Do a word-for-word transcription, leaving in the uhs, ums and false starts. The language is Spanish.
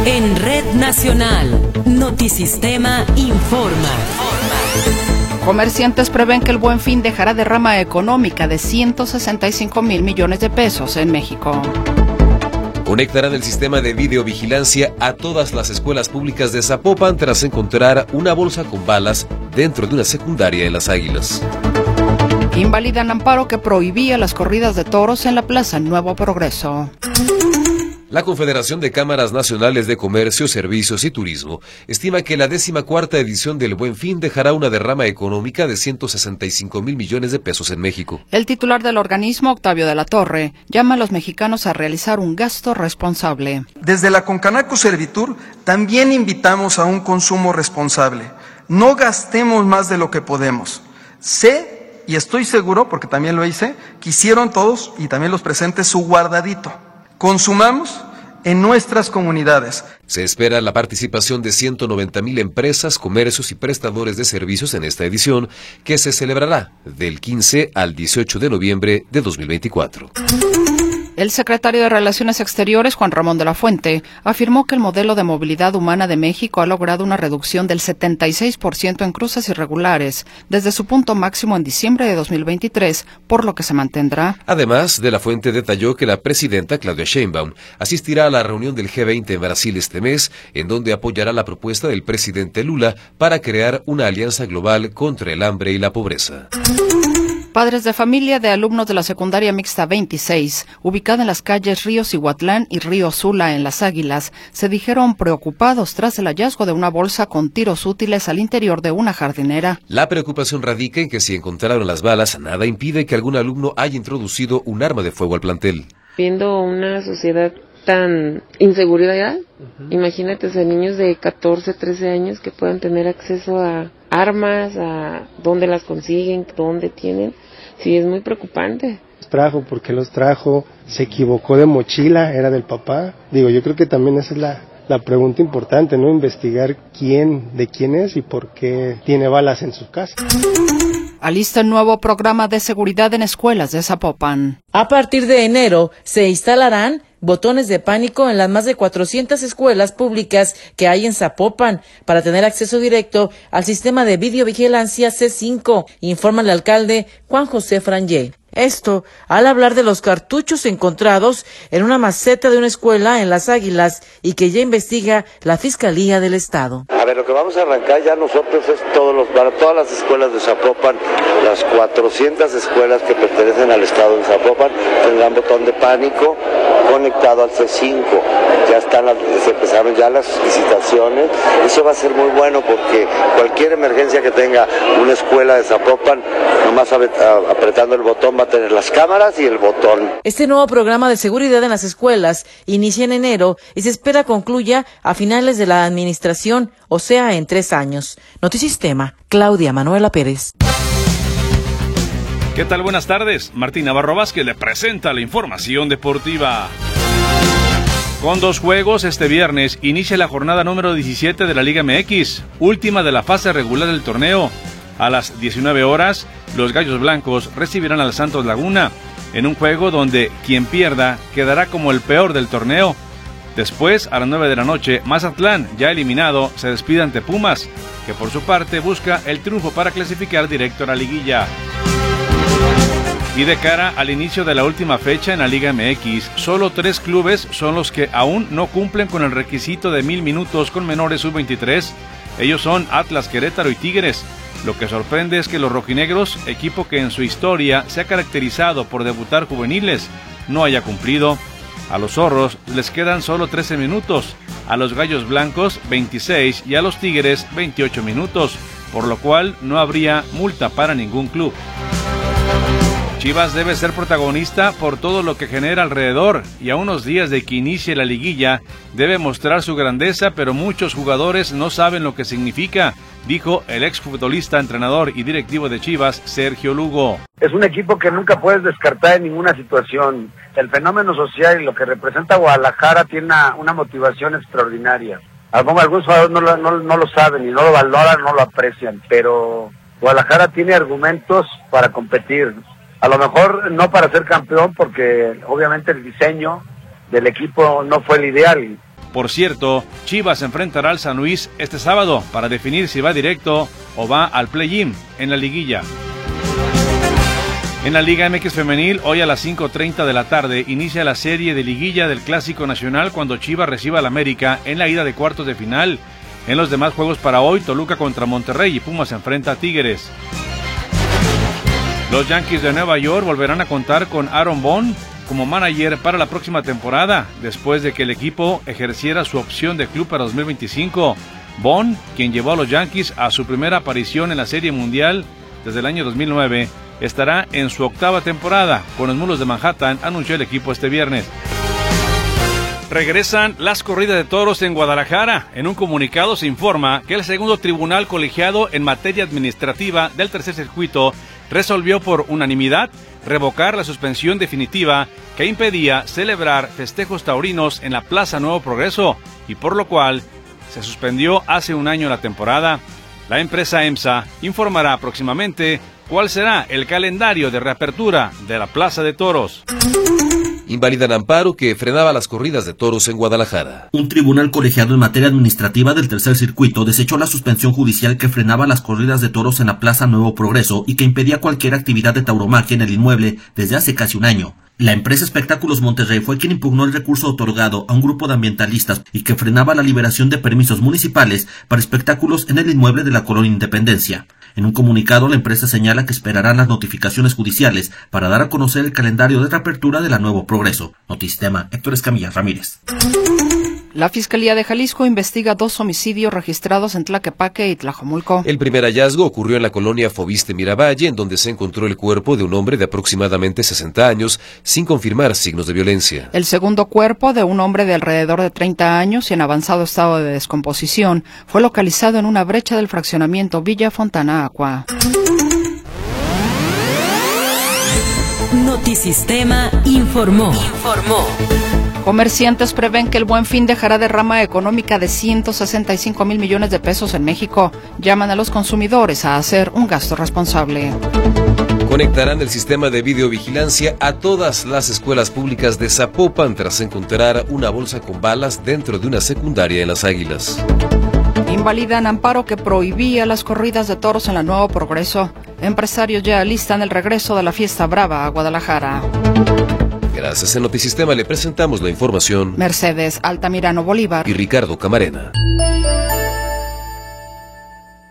En Red Nacional, Notisistema informa. Comerciantes prevén que el Buen Fin dejará derrama económica de ciento sesenta y cinco mil millones de pesos en México. Conectarán el sistema de videovigilancia a todas las escuelas públicas de Zapopan tras encontrar una bolsa con balas dentro de una secundaria en Las Águilas. Invalidan amparo que prohibía las corridas de toros en la Plaza Nuevo Progreso. La Confederación de Cámaras Nacionales de Comercio, Servicios y Turismo estima que la décimacuarta edición del Buen Fin dejará una derrama económica de ciento sesenta y cinco mil millones de pesos en México. El titular del organismo, Octavio de la Torre, llama a los mexicanos a realizar un gasto responsable. Desde la Concanaco Servitur también invitamos a un consumo responsable. No gastemos más de lo que podemos. Sé y estoy seguro, porque también lo hice, que hicieron todos y también los presentes su guardadito. Consumamos en nuestras comunidades. Se espera la participación de ciento noventa mil empresas, comercios y prestadores de servicios en esta edición, que se celebrará del quince al dieciocho de noviembre de dos mil veinticuatro. El secretario de Relaciones Exteriores, Juan Ramón de la Fuente, afirmó que el modelo de movilidad humana de México ha logrado una reducción del setenta y seis por ciento en cruces irregulares, desde su punto máximo en diciembre de dos mil veintitrés, por lo que se mantendrá. Además, de la Fuente detalló que la presidenta Claudia Sheinbaum asistirá a la reunión del G veinte en Brasil este mes, en donde apoyará la propuesta del presidente Lula para crear una alianza global contra el hambre y la pobreza. Padres de familia de alumnos de la secundaria mixta veintiséis, ubicada en las calles Río Cihuatlán y Río Sula en Las Águilas, se dijeron preocupados tras el hallazgo de una bolsa con tiros útiles al interior de una jardinera. La preocupación radica en que si encontraron las balas, nada impide que algún alumno haya introducido un arma de fuego al plantel. Viendo una sociedad tan inseguridad, uh-huh. Imagínate, o sea, niños de catorce, trece años que puedan tener acceso a armas, a dónde las consiguen, dónde tienen. Sí, es muy preocupante. Los trajo, ¿por qué los trajo? ¿Se equivocó de mochila? ¿Era del papá? Digo, yo creo que también esa es la, la pregunta importante, ¿no? Investigar quién, de quién es y por qué tiene balas en su casa. Alista el nuevo programa de seguridad en escuelas de Zapopan. A partir de enero se instalarán botones de pánico en las más de cuatrocientas escuelas públicas que hay en Zapopan para tener acceso directo al sistema de videovigilancia C cinco, informa el alcalde Juan José Frangé. Esto al hablar de los cartuchos encontrados en una maceta de una escuela en Las Águilas y que ya investiga la Fiscalía del Estado. A ver, lo que vamos a arrancar ya nosotros es todos los, para todas las escuelas de Zapopan, las cuatrocientas escuelas que pertenecen al Estado de Zapopan, tendrán botón de pánico conectado al C cinco. Ya están, se empezaron ya las licitaciones. Eso va a ser muy bueno porque cualquier emergencia que tenga una escuela de Zapopan, nomás apretando el botón va a tener las cámaras y el botón. Este nuevo programa de seguridad en las escuelas inicia en enero y se espera concluya a finales de la administración, o sea, en tres años. Notisistema, Claudia Manuela Pérez. ¿Qué tal? Buenas tardes. Martín Navarro Vázquez le presenta la información deportiva. Con dos juegos, este viernes inicia la jornada número diecisiete de la Liga M X, última de la fase regular del torneo. A las diecinueve horas, los Gallos Blancos recibirán al Santos Laguna, en un juego donde quien pierda quedará como el peor del torneo. Después, a las nueve de la noche, Mazatlán, ya eliminado, se despide ante Pumas, que por su parte busca el triunfo para clasificar directo a la liguilla. Y de cara al inicio de la última fecha en la Liga M X, solo tres clubes son los que aún no cumplen con el requisito de mil minutos con menores sub veintitrés. Ellos son Atlas, Querétaro y Tigres. Lo que sorprende es que los rojinegros, equipo que en su historia se ha caracterizado por debutar juveniles, no haya cumplido. A los zorros les quedan solo trece minutos, a los gallos blancos veintiséis y a los tigres veintiocho minutos, por lo cual no habría multa para ningún club. Chivas debe ser protagonista por todo lo que genera alrededor y a unos días de que inicie la liguilla debe mostrar su grandeza, pero muchos jugadores no saben lo que significa, dijo el exfutbolista, entrenador y directivo de Chivas, Sergio Lugo. Es un equipo que nunca puedes descartar en ninguna situación. El fenómeno social y lo que representa Guadalajara tiene una, una motivación extraordinaria. Algunos jugadores no lo, no, no lo saben y no lo valoran, no lo aprecian, pero Guadalajara tiene argumentos para competir. A lo mejor no para ser campeón porque obviamente el diseño del equipo no fue el ideal. Por cierto, Chivas enfrentará al San Luis este sábado para definir si va directo o va al play-in en la liguilla. En la Liga M X Femenil, hoy a las cinco treinta de la tarde, inicia la serie de liguilla del Clásico Nacional cuando Chivas reciba al América en la ida de cuartos de final. En los demás juegos para hoy, Toluca contra Monterrey y Pumas enfrenta a Tigres. Los Yankees de Nueva York volverán a contar con Aaron Boone como manager para la próxima temporada, después de que el equipo ejerciera su opción de club para dos mil veinticinco. Boone, quien llevó a los Yankees a su primera aparición en la Serie Mundial desde el año dos mil nueve, estará en su octava temporada con los Mulos de Manhattan, anunció el equipo este viernes. Regresan las corridas de toros en Guadalajara. En un comunicado se informa que el segundo tribunal colegiado en materia administrativa del tercer circuito resolvió por unanimidad revocar la suspensión definitiva que impedía celebrar festejos taurinos en la Plaza Nuevo Progreso y por lo cual se suspendió hace un año la temporada. La empresa EMSA informará próximamente cuál será el calendario de reapertura de la Plaza de Toros. Invalidan amparo que frenaba las corridas de toros en Guadalajara. Un tribunal colegiado en materia administrativa del tercer circuito desechó la suspensión judicial que frenaba las corridas de toros en la Plaza Nuevo Progreso y que impedía cualquier actividad de tauromaquia en el inmueble desde hace casi un año. La empresa Espectáculos Monterrey fue quien impugnó el recurso otorgado a un grupo de ambientalistas y que frenaba la liberación de permisos municipales para espectáculos en el inmueble de la Colonia Independencia. En un comunicado, la empresa señala que esperarán las notificaciones judiciales para dar a conocer el calendario de reapertura de la Nuevo Progreso. Notisistema, Héctor Escamilla Ramírez. La Fiscalía de Jalisco investiga dos homicidios registrados en Tlaquepaque y Tlajomulco. El primer hallazgo ocurrió en la colonia Fobiste Miravalle, en donde se encontró el cuerpo de un hombre de aproximadamente sesenta años, sin confirmar signos de violencia. El segundo cuerpo, de un hombre de alrededor de treinta años y en avanzado estado de descomposición, fue localizado en una brecha del fraccionamiento Villa Fontana Aqua. Notisistema informó. Informó. Comerciantes prevén que el Buen Fin dejará derrama económica de ciento sesenta y cinco mil millones de pesos en México. Llaman a los consumidores a hacer un gasto responsable. Conectarán el sistema de videovigilancia a todas las escuelas públicas de Zapopan tras encontrar una bolsa con balas dentro de una secundaria en Las Águilas. Invalidan amparo que prohibía las corridas de toros en la Nuevo Progreso. Empresarios ya alistan el regreso de la fiesta brava a Guadalajara. Gracias, en Notisistema le presentamos la información. Mercedes Altamirano Bolívar y Ricardo Camarena.